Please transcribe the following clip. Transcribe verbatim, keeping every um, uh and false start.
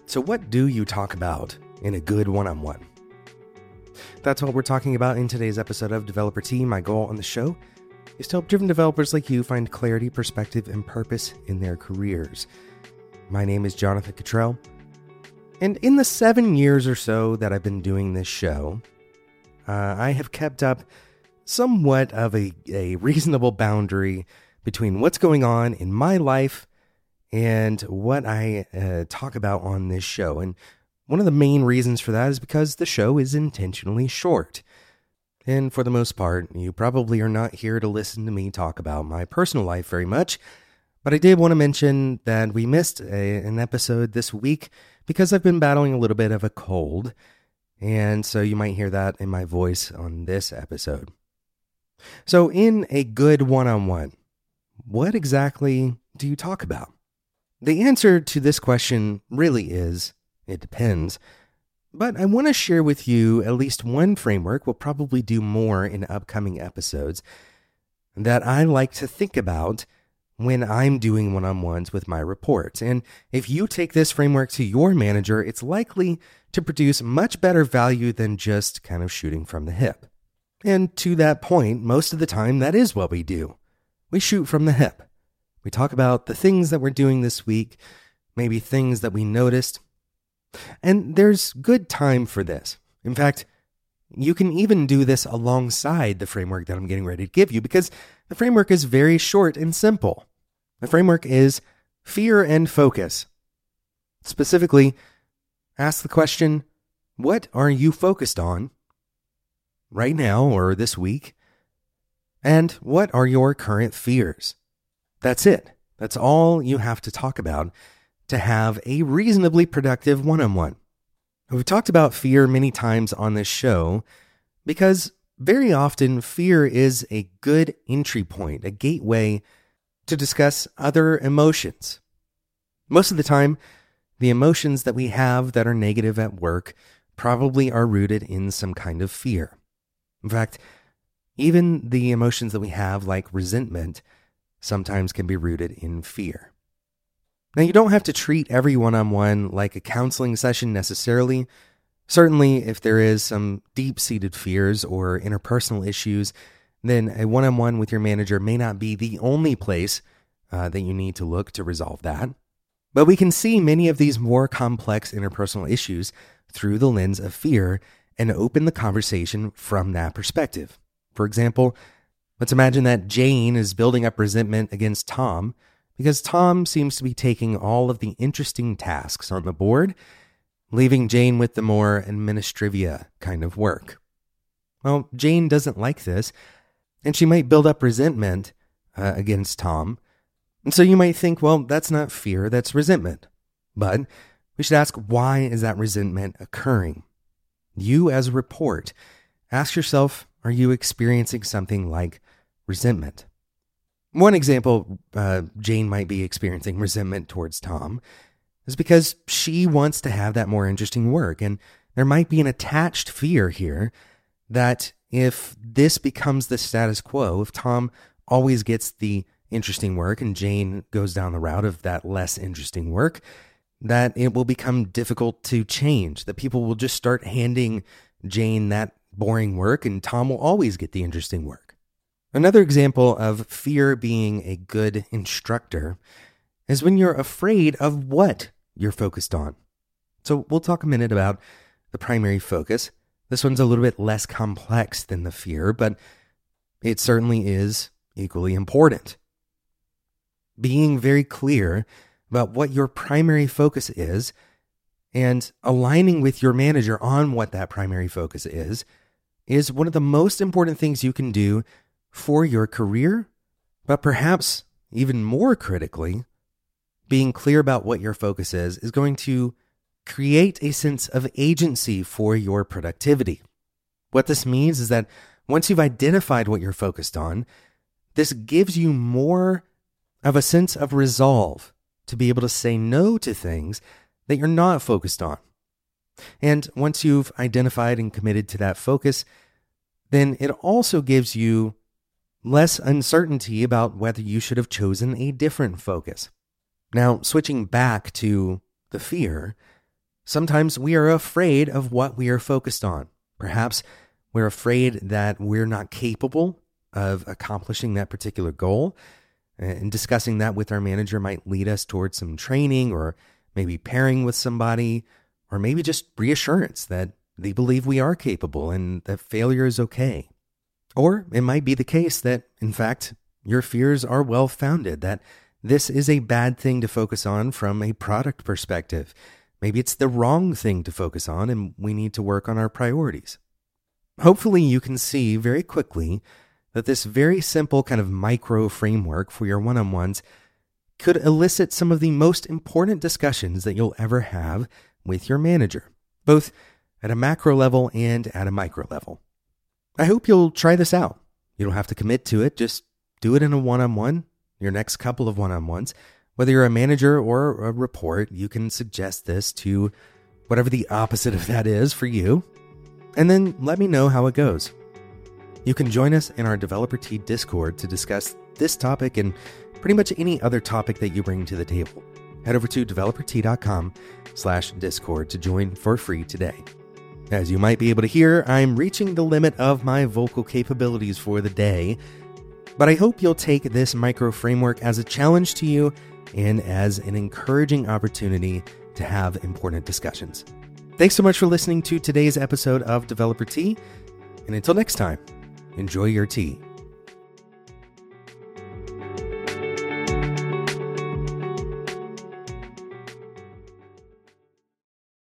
So what do you talk about in a good one-on-one? That's what we're talking about in today's episode of Developer Tea. My goal on the show is to help driven developers like you find clarity, perspective, and purpose in their careers. My name is Jonathan Cottrell, and in the seven years or so that I've been doing this show, uh, I have kept up somewhat of a, a reasonable boundary between what's going on in my life and what I uh, talk about on this show. And one of the main reasons for that is because the show is intentionally short. And for the most part, you probably are not here to listen to me talk about my personal life very much. But I did want to mention that we missed a, an episode this week because I've been battling a little bit of a cold. And so you might hear that in my voice on this episode. So in a good one-on-one, what exactly do you talk about? The answer to this question really is, it depends. But I want to share with you at least one framework. We'll probably do more in upcoming episodes that I like to think about when I'm doing one-on-ones with my reports. And if you take this framework to your manager, it's likely to produce much better value than just kind of shooting from the hip. And to that point, most of the time, that is what we do. We shoot from the hip. We talk about the things that we're doing this week, maybe things that we noticed. And there's good time for this. In fact, you can even do this alongside the framework that I'm getting ready to give you because the framework is very short and simple. The framework is fear and focus. Specifically, ask the question, what are you focused on right now or this week? And what are your current fears? That's it. That's all you have to talk about to have a reasonably productive one-on-one. We've talked about fear many times on this show because very often fear is a good entry point, a gateway to discuss other emotions. Most of the time, the emotions that we have that are negative at work probably are rooted in some kind of fear. In fact, even the emotions that we have, like resentment, sometimes can be rooted in fear. Now, you don't have to treat every one-on-one like a counseling session necessarily. Certainly, if there is some deep-seated fears or interpersonal issues, then a one-on-one with your manager may not be the only place uh, that you need to look to resolve that. But we can see many of these more complex interpersonal issues through the lens of fear and open the conversation from that perspective. For example, let's imagine that Jane is building up resentment against Tom because Tom seems to be taking all of the interesting tasks on the board, leaving Jane with the more administrivia kind of work. Well, Jane doesn't like this, and she might build up resentment uh, against Tom. And so you might think, well, that's not fear, that's resentment. But we should ask, why is that resentment occurring? You, as a report, ask yourself, are you experiencing something like resentment? One example uh, Jane might be experiencing resentment towards Tom is because she wants to have that more interesting work. And there might be an attached fear here that if this becomes the status quo, if Tom always gets the interesting work and Jane goes down the route of that less interesting work, that it will become difficult to change, that people will just start handing Jane that boring work and Tom will always get the interesting work. Another example of fear being a good instructor is when you're afraid of what you're focused on. So we'll talk a minute about the primary focus. This one's a little bit less complex than the fear, but it certainly is equally important. Being very clear about what your primary focus is and aligning with your manager on what that primary focus is, is one of the most important things you can do for your career, but perhaps even more critically, being clear about what your focus is is going to create a sense of agency for your productivity. What this means is that once you've identified what you're focused on, this gives you more of a sense of resolve to be able to say no to things that you're not focused on. And once you've identified and committed to that focus, then it also gives you less uncertainty about whether you should have chosen a different focus. Now, switching back to the fear, Sometimes we are afraid of what we are focused on. Perhaps we're afraid that we're not capable of accomplishing that particular goal. And discussing that with our manager might lead us towards some training, or maybe pairing with somebody, or maybe just reassurance that they believe we are capable and that failure is okay. Or it might be the case that, in fact, your fears are well-founded, that this is a bad thing to focus on from a product perspective. Maybe it's the wrong thing to focus on and we need to work on our priorities. Hopefully you can see very quickly that this very simple kind of micro framework for your one-on-ones could elicit some of the most important discussions that you'll ever have with your manager, both at a macro level and at a micro level. I hope you'll try this out. You don't have to commit to it. Just do it in a one-on-one, your next couple of one-on-ones. Whether you're a manager or a report, you can suggest this to whatever the opposite of that is for you, and then let me know how it goes. You can join us in our Developer Tea Discord to discuss this topic and pretty much any other topic that you bring to the table. Head over to developertea.com slash discord to join for free today. As you might be able to hear, I'm reaching the limit of my vocal capabilities for the day, but I hope you'll take this micro framework as a challenge to you and as an encouraging opportunity to have important discussions. Thanks so much for listening to today's episode of Developer Tea, and until next time, enjoy your tea.